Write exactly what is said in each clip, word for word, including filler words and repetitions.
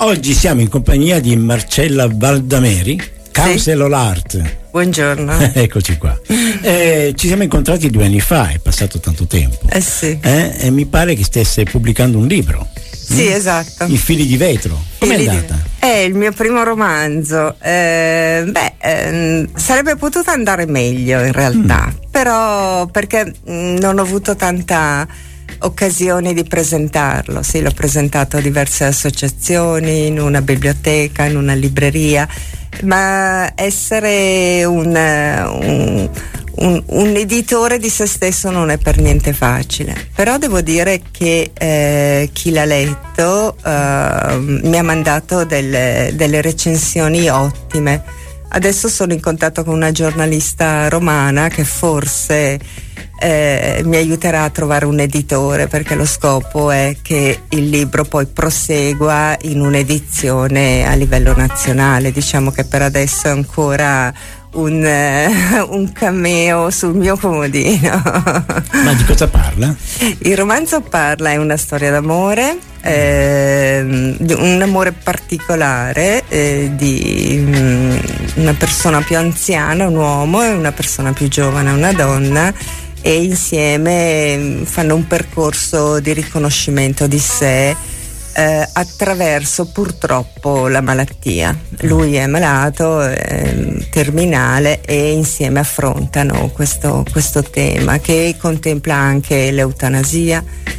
Oggi siamo in compagnia di Marcella Valdameri, Counselor Art. Buongiorno. Eccoci qua. Eh, ci siamo incontrati due anni fa, è passato tanto tempo. Eh sì. Eh, e mi pare che stesse pubblicando un libro. Sì, mm? esatto. I fili di vetro. Com'è andata? È il mio primo romanzo. Eh, beh, eh, sarebbe potuto andare meglio in realtà, mm. però perché mh, non ho avuto tanta occasione di presentarlo. Sì, l'ho presentato a diverse associazioni, in una biblioteca, in una libreria, ma essere un, un, un, un editore di se stesso non è per niente facile. Però devo dire che eh, chi l'ha letto eh, mi ha mandato delle, delle recensioni ottime. Adesso sono in contatto con una giornalista romana che forse eh, mi aiuterà a trovare un editore, perché lo scopo è che il libro poi prosegua in un'edizione a livello nazionale. Diciamo che per adesso è ancora un, eh, un cameo sul mio comodino. Ma di cosa parla? Il romanzo parla, è una storia d'amore, eh, un amore particolare eh, di um, una persona più anziana, un uomo, e una persona più giovane, una donna, e insieme fanno un percorso di riconoscimento di sé eh, attraverso purtroppo la malattia. Lui è malato, è terminale, e insieme affrontano questo, questo tema che contempla anche l'eutanasia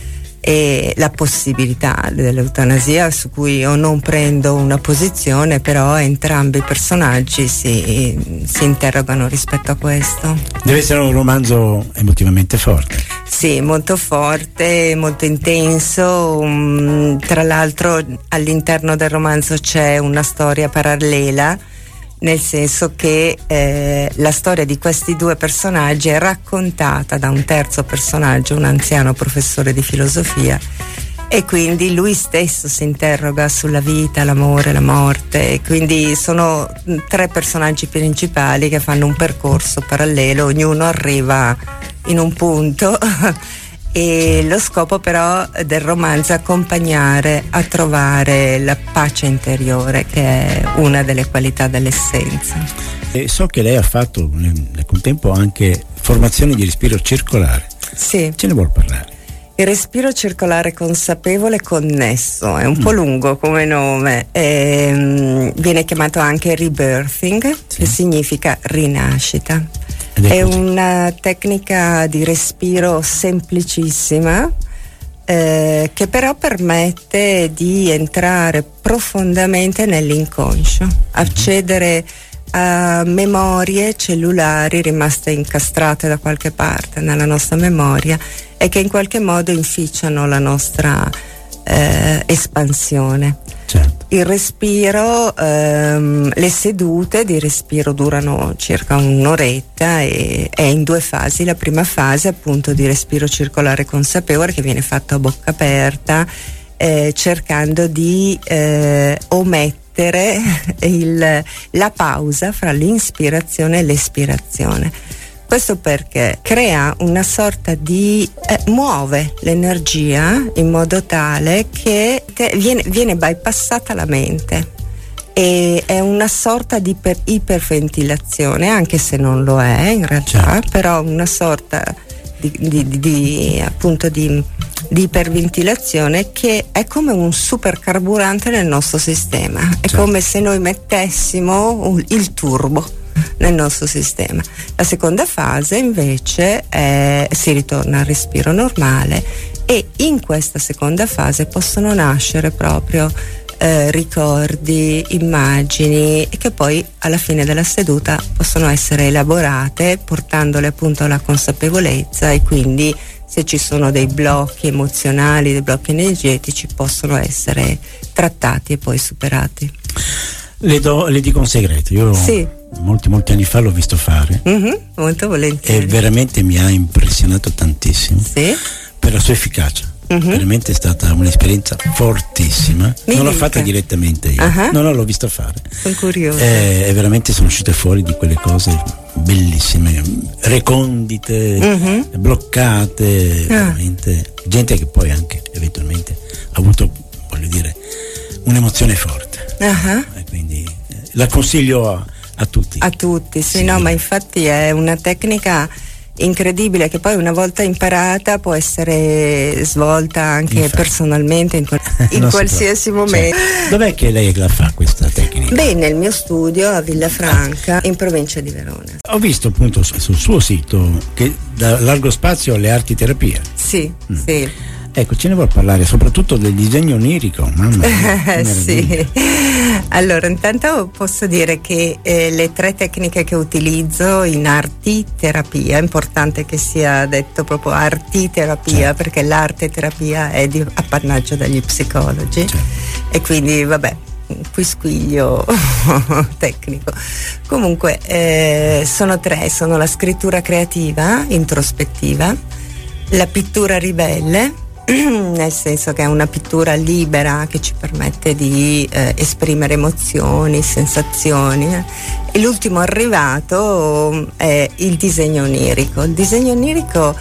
e la possibilità dell'eutanasia, su cui io non prendo una posizione, però entrambi i personaggi si, si interrogano rispetto a questo. Deve essere un romanzo emotivamente forte. Sì, molto forte, molto intenso. Um, tra l'altro all'interno del romanzo c'è una storia parallela, nel senso che eh, la storia di questi due personaggi è raccontata da un terzo personaggio, un anziano professore di filosofia, e quindi lui stesso si interroga sulla vita, l'amore, la morte, e quindi sono tre personaggi principali che fanno un percorso parallelo, ognuno arriva in un punto e lo scopo però del romanzo è accompagnare a trovare la pace interiore, che è una delle qualità dell'essenza. E so che lei ha fatto nel, nel contempo anche formazione di respiro circolare. Sì. Ce ne vuol parlare? Il respiro circolare consapevole connesso, è un mm. po' lungo come nome, e, viene chiamato anche rebirthing, sì. che significa rinascita. È, è una tecnica di respiro semplicissima, eh, che però permette di entrare profondamente nell'inconscio, accedere a memorie cellulari rimaste incastrate da qualche parte nella nostra memoria e che in qualche modo inficiano la nostra eh, espansione. Certo. Il respiro, ehm, le sedute di respiro durano circa un'oretta e è in due fasi. La prima fase appunto di respiro circolare consapevole, che viene fatto a bocca aperta, eh, cercando di eh, omettere il, la pausa fra l'inspirazione e l'espirazione. Questo perché crea una sorta di eh, muove l'energia in modo tale che te, viene, viene bypassata la mente, e è una sorta di iper, iperventilazione, anche se non lo è in realtà, certo. però una sorta di, di, di, di appunto di, di iperventilazione che è come un supercarburante nel nostro sistema, è certo. come se noi mettessimo un, il turbo nel nostro sistema. La seconda fase invece è, si ritorna al respiro normale, e in questa seconda fase possono nascere proprio eh, ricordi, immagini, che poi alla fine della seduta possono essere elaborate portandole appunto alla consapevolezza, e quindi se ci sono dei blocchi emozionali, dei blocchi energetici, possono essere trattati e poi superati. Le, do, le dico un segreto, io sì. molti molti anni fa l'ho visto fare, mm-hmm, molto volentieri, e veramente mi ha impressionato tantissimo, sì. per la sua efficacia. Mm-hmm. Veramente è stata un'esperienza fortissima. Mi non l'ho fatta direttamente io, uh-huh. no, no, l'ho visto fare. Sono curiosa. E, e veramente sono uscite fuori di quelle cose bellissime, recondite, mm-hmm. bloccate, ah. veramente gente che poi anche eventualmente ha avuto, voglio dire, un'emozione forte. Uh-huh. E quindi eh, la consiglio a, a tutti. A tutti, sì, sì, no, ma infatti è una tecnica incredibile che poi una volta imparata può essere svolta anche infatti. personalmente in, in qualsiasi momento. Cioè, dov'è che lei la fa questa tecnica? Beh, nel mio studio a Villafranca, ah. in provincia di Verona. Ho visto appunto sul suo sito che dà largo spazio alle arti terapie. Sì, mm. sì. Ecco, ce ne vuol parlare soprattutto del disegno onirico, mamma mia. Sì. Allora, intanto posso dire che eh, le tre tecniche che utilizzo in arti terapia, è importante che sia detto proprio arti terapia, certo. perché l'arte terapia è di appannaggio degli psicologi, certo. e quindi vabbè, un quisquiglio tecnico. Comunque eh, sono tre, sono la scrittura creativa, introspettiva, la pittura ribelle, nel senso che è una pittura libera che ci permette di eh, esprimere emozioni, sensazioni, eh. e l'ultimo arrivato è il disegno onirico. Il disegno onirico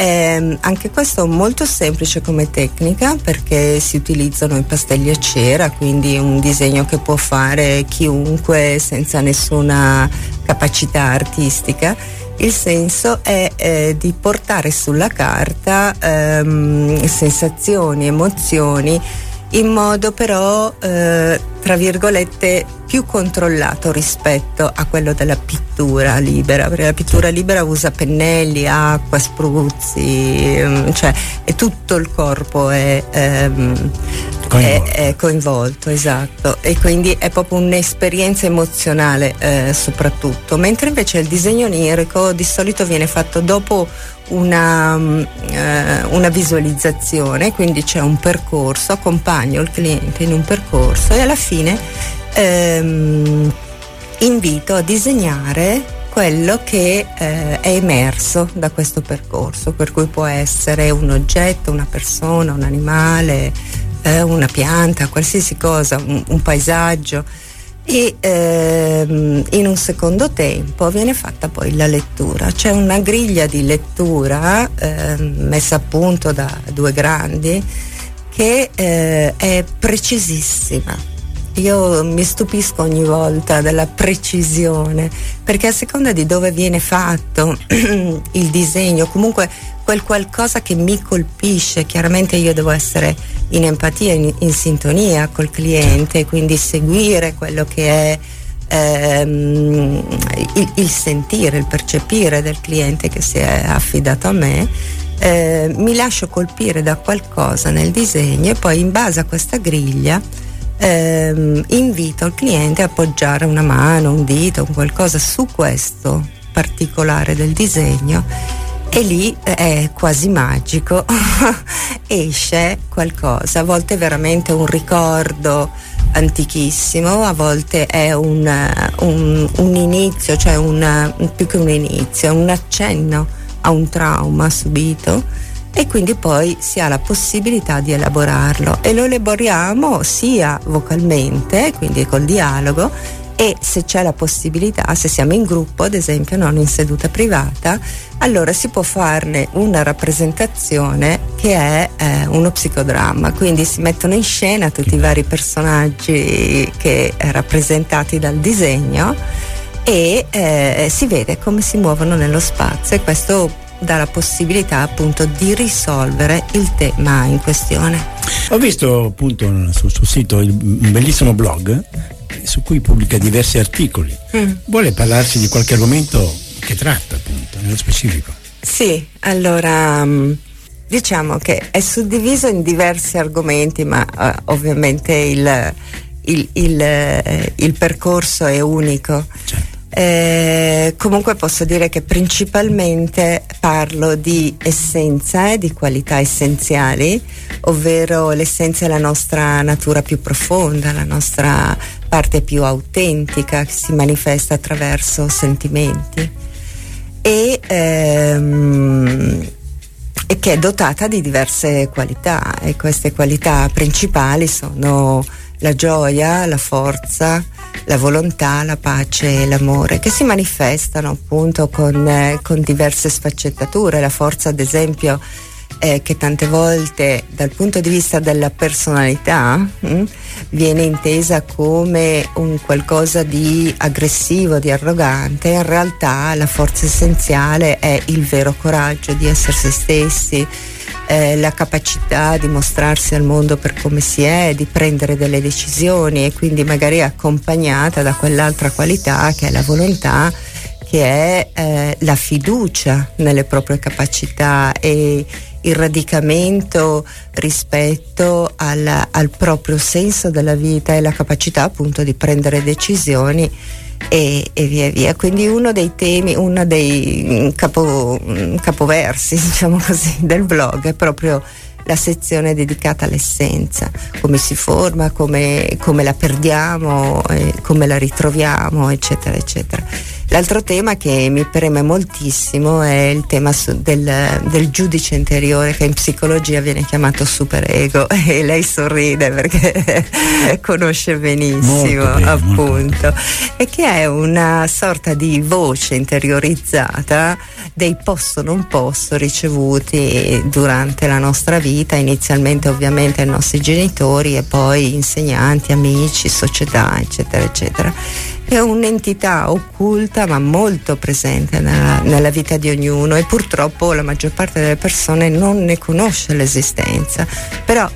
è anche questo molto semplice come tecnica, perché si utilizzano i pastelli a cera, quindi un disegno che può fare chiunque senza nessuna capacità artistica. Il senso è eh, di portare sulla carta ehm, sensazioni, emozioni, in modo però eh, tra virgolette più controllato rispetto a quello della pittura libera, perché la pittura libera usa pennelli, acqua, spruzzi, ehm, cioè e tutto il corpo è, ehm, coinvolto. È, è coinvolto, esatto, e quindi è proprio un'esperienza emozionale eh, soprattutto, mentre invece il disegno onirico di solito viene fatto dopo Una, eh, una visualizzazione, quindi c'è un percorso, accompagno il cliente in un percorso e alla fine ehm, invito a disegnare quello che eh, è emerso da questo percorso, per cui può essere un oggetto, una persona, un animale, eh, una pianta, qualsiasi cosa, un, un paesaggio. E ehm, in un secondo tempo viene fatta poi la lettura. C'è una griglia di lettura ehm, messa a punto da due grandi che eh, è precisissima. Io mi stupisco ogni volta della precisione, perché a seconda di dove viene fatto il disegno, comunque quel qualcosa che mi colpisce, chiaramente io devo essere in empatia, in, in sintonia col cliente, quindi seguire quello che è ehm, il, il sentire, il percepire del cliente che si è affidato a me. Eh, mi lascio colpire da qualcosa nel disegno e poi in base a questa griglia ehm, invito il cliente a appoggiare una mano, un dito, un qualcosa su questo particolare del disegno. E lì è quasi magico, esce qualcosa, a volte è veramente un ricordo antichissimo, a volte è un, un, un inizio, cioè un, più che un inizio, un accenno a un trauma subito, e quindi poi si ha la possibilità di elaborarlo e lo elaboriamo sia vocalmente, quindi col dialogo, e se c'è la possibilità, se siamo in gruppo ad esempio, non in seduta privata, allora si può farne una rappresentazione che è eh, uno psicodramma, quindi si mettono in scena tutti i vari personaggi che eh, rappresentati dal disegno e eh, si vede come si muovono nello spazio, e questo dà la possibilità appunto di risolvere il tema in questione. Ho visto appunto sul suo sito un bellissimo blog su cui pubblica diversi articoli. Mm. Vuole parlarci di qualche argomento che tratta appunto nello specifico? Sì, allora diciamo che è suddiviso in diversi argomenti, ma uh, ovviamente il, il, il, eh, il percorso è unico. Certo. Eh, comunque posso dire che principalmente parlo di essenza e di qualità essenziali, ovvero l'essenza è la nostra natura più profonda, la nostra parte più autentica che si manifesta attraverso sentimenti e, ehm, e che è dotata di diverse qualità, e queste qualità principali sono la gioia, la forza, la volontà, la pace e l'amore, che si manifestano appunto con, eh, con diverse sfaccettature. La forza ad esempio eh, che tante volte dal punto di vista della personalità mh, viene intesa come un qualcosa di aggressivo, di arrogante, in realtà la forza essenziale è il vero coraggio di essere se stessi, eh, la capacità di mostrarsi al mondo per come si è, di prendere delle decisioni, e quindi magari accompagnata da quell'altra qualità che è la volontà, che è eh, la fiducia nelle proprie capacità e il radicamento rispetto al, al proprio senso della vita e la capacità appunto di prendere decisioni e, e via via. Quindi uno dei temi, uno dei capo, capoversi, diciamo così, del blog è proprio la sezione dedicata all'essenza, come si forma, come, come la perdiamo, eh, come la ritroviamo, eccetera eccetera. L'altro tema che mi preme moltissimo è il tema su, del, del giudice interiore, che in psicologia viene chiamato superego, e lei sorride perché conosce benissimo, bene, appunto, e che è una sorta di voce interiorizzata dei posso non posso ricevuti durante la nostra vita, inizialmente ovviamente ai nostri genitori e poi insegnanti, amici, società, eccetera eccetera. È un'entità occulta ma molto presente nella, nella vita di ognuno, e purtroppo la maggior parte delle persone non ne conosce l'esistenza. Però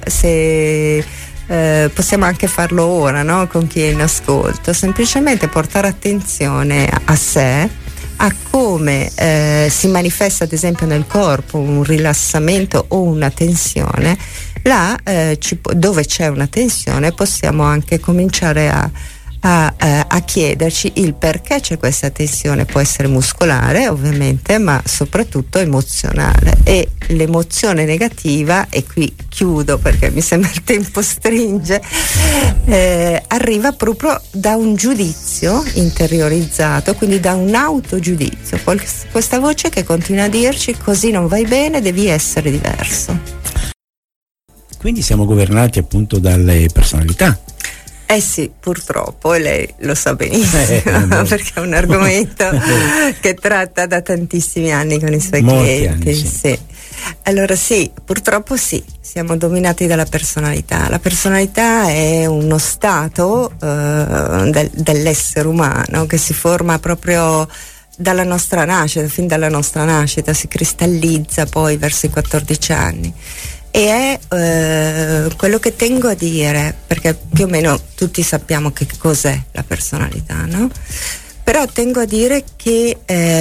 se eh, possiamo anche farlo ora, no? Con chi è in ascolto, semplicemente portare attenzione a sé, a come eh, si manifesta ad esempio nel corpo un rilassamento o una tensione. Là eh, ci, dove c'è una tensione possiamo anche cominciare a A, a, a chiederci il perché c'è questa tensione. Può essere muscolare ovviamente, ma soprattutto emozionale, e l'emozione negativa, e qui chiudo perché mi sembra il tempo stringe, eh, arriva proprio da un giudizio interiorizzato, quindi da un autogiudizio, questa voce che continua a dirci così non vai bene, devi essere diverso. Quindi siamo governati appunto dalle personalità. Eh sì, purtroppo, e lei lo sa benissimo, eh, perché è un argomento che tratta da tantissimi anni con i suoi Molti clienti. Anni, sì. Sì. Allora sì, purtroppo sì, siamo dominati dalla personalità. La personalità è uno stato eh, del, dell'essere umano che si forma proprio dalla nostra nascita, fin dalla nostra nascita, si cristallizza poi verso i quattordici anni. E è eh, quello che tengo a dire, perché più o meno tutti sappiamo che cos'è la personalità, no? Però tengo a dire che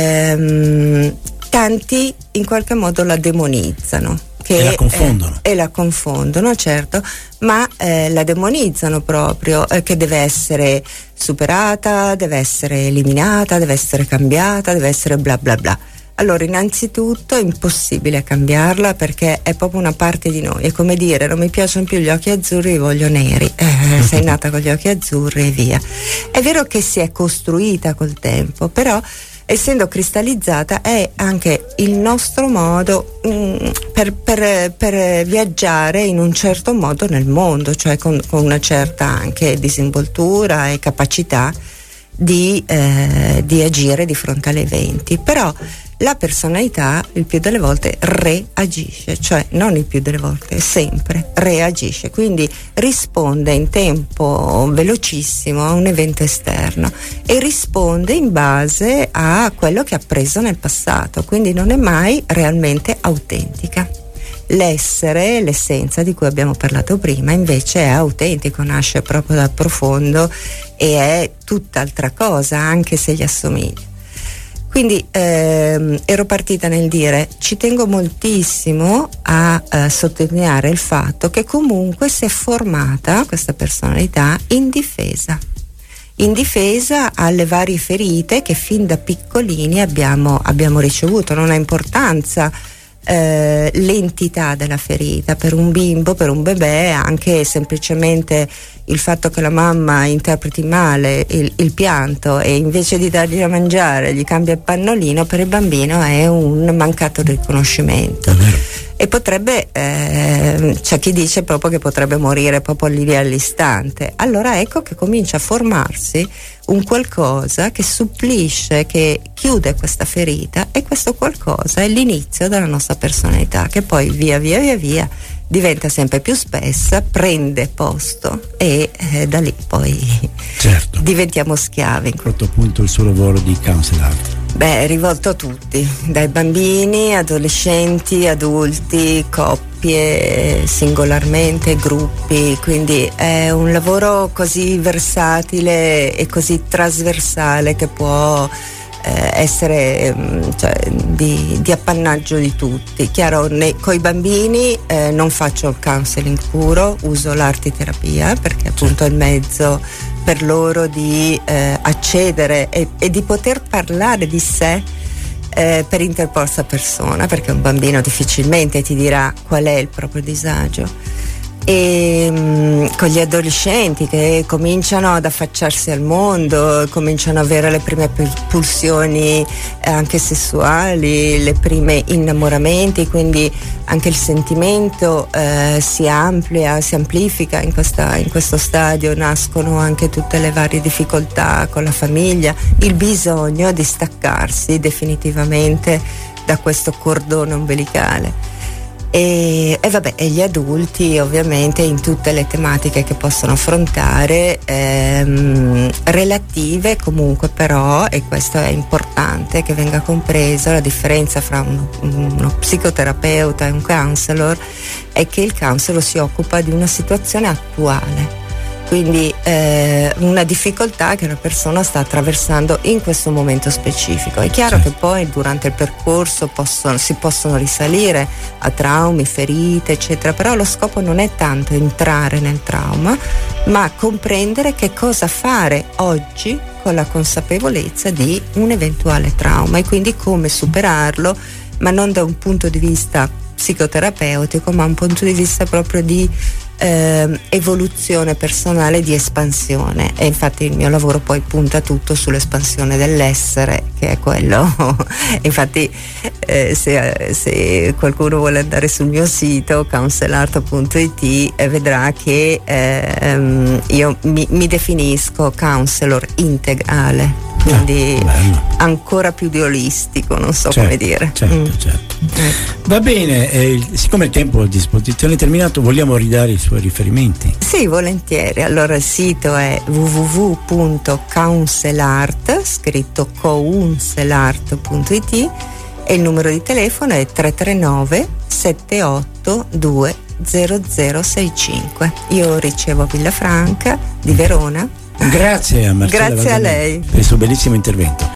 ehm, tanti in qualche modo la demonizzano. Che, e la confondono. Eh, e la confondono, certo, ma eh, la demonizzano proprio, eh, che deve essere superata, deve essere eliminata, deve essere cambiata, deve essere bla bla bla. Allora, innanzitutto è impossibile cambiarla, perché è proprio una parte di noi. È come dire: non mi piacciono più gli occhi azzurri, li voglio neri. Eh, sei nata con gli occhi azzurri e via. È vero che si è costruita col tempo, però essendo cristallizzata è anche il nostro modo mh, per, per, per viaggiare in un certo modo nel mondo, cioè con, con una certa anche disinvoltura e capacità di, eh, di agire di fronte agli eventi. Però la personalità il più delle volte reagisce, cioè non il più delle volte, sempre reagisce, quindi risponde in tempo velocissimo a un evento esterno e risponde in base a quello che ha preso nel passato, quindi non è mai realmente autentica. L'essere, l'essenza di cui abbiamo parlato prima, invece è autentico, nasce proprio dal profondo e è tutt'altra cosa, anche se gli assomiglia. Quindi ehm, ero partita nel dire: ci tengo moltissimo a eh, sottolineare il fatto che comunque si è formata questa personalità in difesa, in difesa alle varie ferite che fin da piccolini abbiamo, abbiamo ricevuto. Non ha importanza eh, l'entità della ferita. Per un bimbo, per un bebè, anche semplicemente il fatto che la mamma interpreti male il, il pianto e invece di dargli da mangiare gli cambia il pannolino, per il bambino è un mancato riconoscimento. e potrebbe, eh, c'è chi dice proprio che potrebbe morire proprio lì all'istante. Allora ecco che comincia a formarsi un qualcosa che supplisce, che chiude questa ferita, e questo qualcosa è l'inizio della nostra personalità, che poi via via via via diventa sempre più spessa, prende posto e eh, da lì poi certo. diventiamo schiavi. A questo punto il suo lavoro di counselor? Beh, è rivolto a tutti, dai bambini, adolescenti, adulti, coppie, singolarmente, gruppi, quindi è un lavoro così versatile e così trasversale che può eh, essere cioè, di, di appannaggio di tutti. Chiaro, con i bambini eh, non faccio il counseling puro, uso l'artiterapia perché appunto è il mezzo per loro di eh, accedere e, e di poter parlare di sé eh, per interposta persona, perché un bambino difficilmente ti dirà qual è il proprio disagio. E mh, con gli adolescenti che cominciano ad affacciarsi al mondo, cominciano ad avere le prime pulsioni eh, anche sessuali, le prime innamoramenti, quindi anche il sentimento eh, si amplia, si amplifica in, questa, in questo stadio, nascono anche tutte le varie difficoltà con la famiglia, il bisogno di staccarsi definitivamente da questo cordone ombelicale. E, e vabbè, e gli adulti ovviamente in tutte le tematiche che possono affrontare ehm, relative comunque però, e questo è importante che venga compreso, la differenza fra uno, uno psicoterapeuta e un counselor è che il counselor si occupa di una situazione attuale, quindi eh, una difficoltà che una persona sta attraversando in questo momento specifico. È chiaro sì. che poi durante il percorso possono, si possono risalire a traumi, ferite eccetera, però lo scopo non è tanto entrare nel trauma ma comprendere che cosa fare oggi con la consapevolezza di un eventuale trauma e quindi come superarlo, ma non da un punto di vista psicoterapeutico ma un punto di vista proprio di Eh, evoluzione personale, di espansione. E infatti il mio lavoro poi punta tutto sull'espansione dell'essere, che è quello infatti eh, se, se qualcuno vuole andare sul mio sito counselart punto it eh, vedrà che eh, io mi, mi definisco counselor integrale, quindi ah, ancora più di olistico, non so certo, come dire. Certo, mm. certo. Eh. Va bene, eh, siccome il tempo a disposizione è terminato, vogliamo ridare i suoi riferimenti? Sì, volentieri. Allora il sito è w w w punto counselart, scritto counselart punto it, e il numero di telefono è tre tre nove sette otto due zero zero sei cinque. Io ricevo a Villafranca di Verona. Grazie a Marcella Grazie Valdemar a lei per il suo bellissimo intervento.